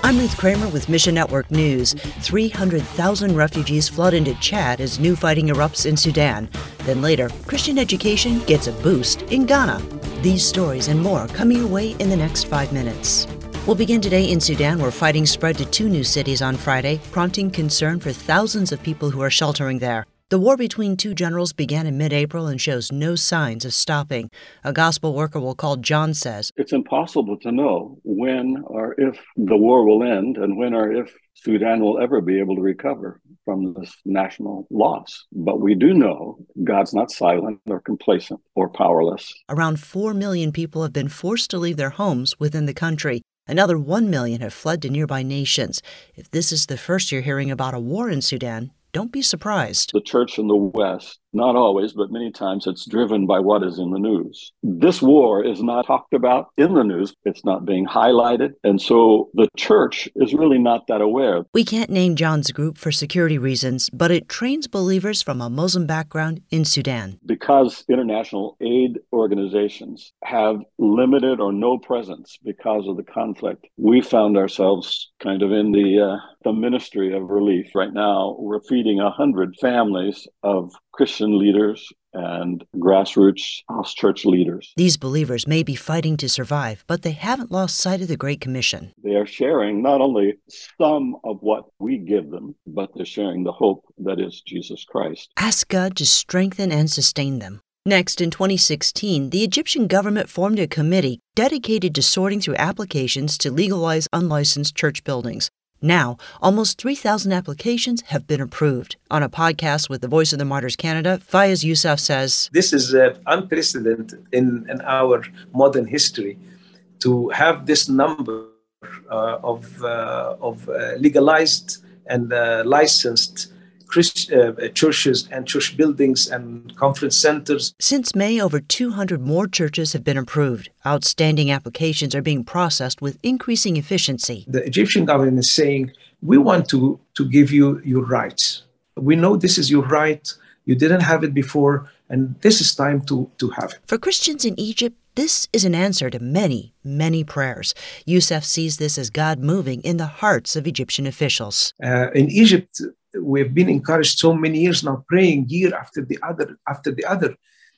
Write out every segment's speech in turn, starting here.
I'm Ruth Kramer with Mission Network News. 300,000 refugees flood into Chad as new fighting erupts in Sudan. Then later, Christian education gets a boost in Ghana. These stories and more coming your way in the next 5 minutes. We'll begin today in Sudan, where fighting spread to 2 new cities on Friday, prompting concern for thousands of people who are sheltering there. The war between 2 generals began in mid-April and shows no signs of stopping. A gospel worker we'll call John says, "It's impossible to know when or if the war will end and when or if Sudan will ever be able to recover from this national loss. But we do know God's not silent or complacent or powerless." Around 4 million people have been forced to leave their homes within the country. Another 1 million have fled to nearby nations. If this is the first you're hearing about a war in Sudan, don't be surprised. The church in the West, not always, but many times it's driven by what is in the news. This war is not talked about in the news. It's not being highlighted. And so the church is really not that aware. We can't name John's group for security reasons, but it trains believers from a Muslim background in Sudan. Because international aid organizations have limited or no presence because of the conflict, we found ourselves kind of in the ministry of relief. Right now, we're feeding 100 families of Christian leaders and grassroots house church leaders. These believers may be fighting to survive, but they haven't lost sight of the Great Commission. They are sharing not only some of what we give them, but they're sharing the hope that is Jesus Christ. Ask God to strengthen and sustain them. Next, in 2016, the Egyptian government formed a committee dedicated to sorting through applications to legalize unlicensed church buildings. Now, almost 3,000 applications have been approved. On a podcast with the Voice of the Martyrs Canada, Fayez Youssef says, "This is unprecedented in our modern history to have this number of legalized and licensed churches and church buildings and conference centers." Since May, over 200 more churches have been approved. Outstanding applications are being processed with increasing efficiency. The Egyptian government is saying, "We want to give you your rights. We know this is your right. You didn't have it before, and this is time to have it." For Christians in Egypt, this is an answer to many, many prayers. Youssef sees this as God moving in the hearts of Egyptian officials. In Egypt, we've been encouraged so many years now, praying year after the other,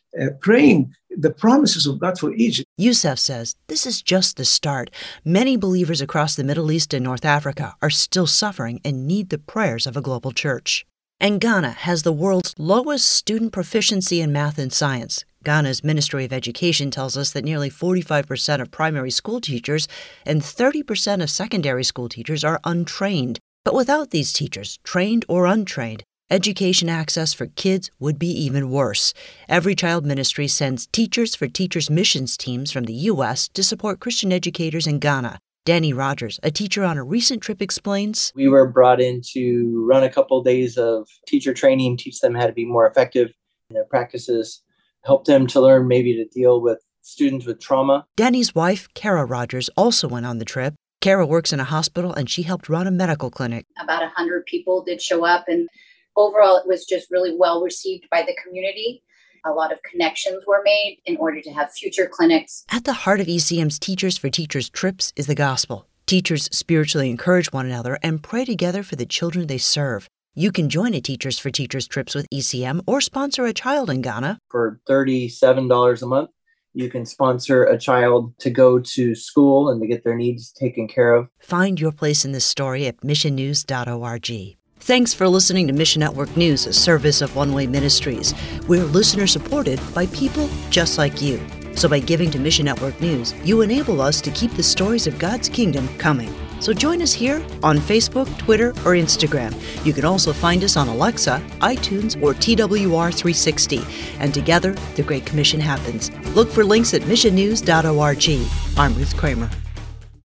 praying the promises of God for Egypt. Youssef says this is just the start. Many believers across the Middle East and North Africa are still suffering and need the prayers of a global church. And Ghana has the world's lowest student proficiency in math and science. Ghana's Ministry of Education tells us that nearly 45% of primary school teachers and 30% of secondary school teachers are untrained. But without these teachers, trained or untrained, education access for kids would be even worse. Every Child Ministry sends Teachers for Teachers missions teams from the U.S. to support Christian educators in Ghana. Danny Rogers, a teacher on a recent trip, explains, "We were brought in to run a couple days of teacher training, teach them how to be more effective in their practices, help them to learn maybe to deal with students with trauma." Danny's wife, Kara Rogers, also went on the trip. Kara works in a hospital, and she helped run a medical clinic. About 100 people did show up, and overall it was just really well received by the community. A lot of connections were made in order to have future clinics. At the heart of ECM's Teachers for Teachers trips is the gospel. Teachers spiritually encourage one another and pray together for the children they serve. You can join a Teachers for Teachers trips with ECM or sponsor a child in Ghana. For $37 a month, you can sponsor a child to go to school and to get their needs taken care of. Find your place in this story at missionnews.org. Thanks for listening to Mission Network News, a service of One Way Ministries. We're listener-supported by people just like you. So by giving to Mission Network News, you enable us to keep the stories of God's kingdom coming. So join us here on Facebook, Twitter, or Instagram. You can also find us on Alexa, iTunes, or TWR360. And together, the Great Commission happens. Look for links at missionnews.org. I'm Ruth Kramer.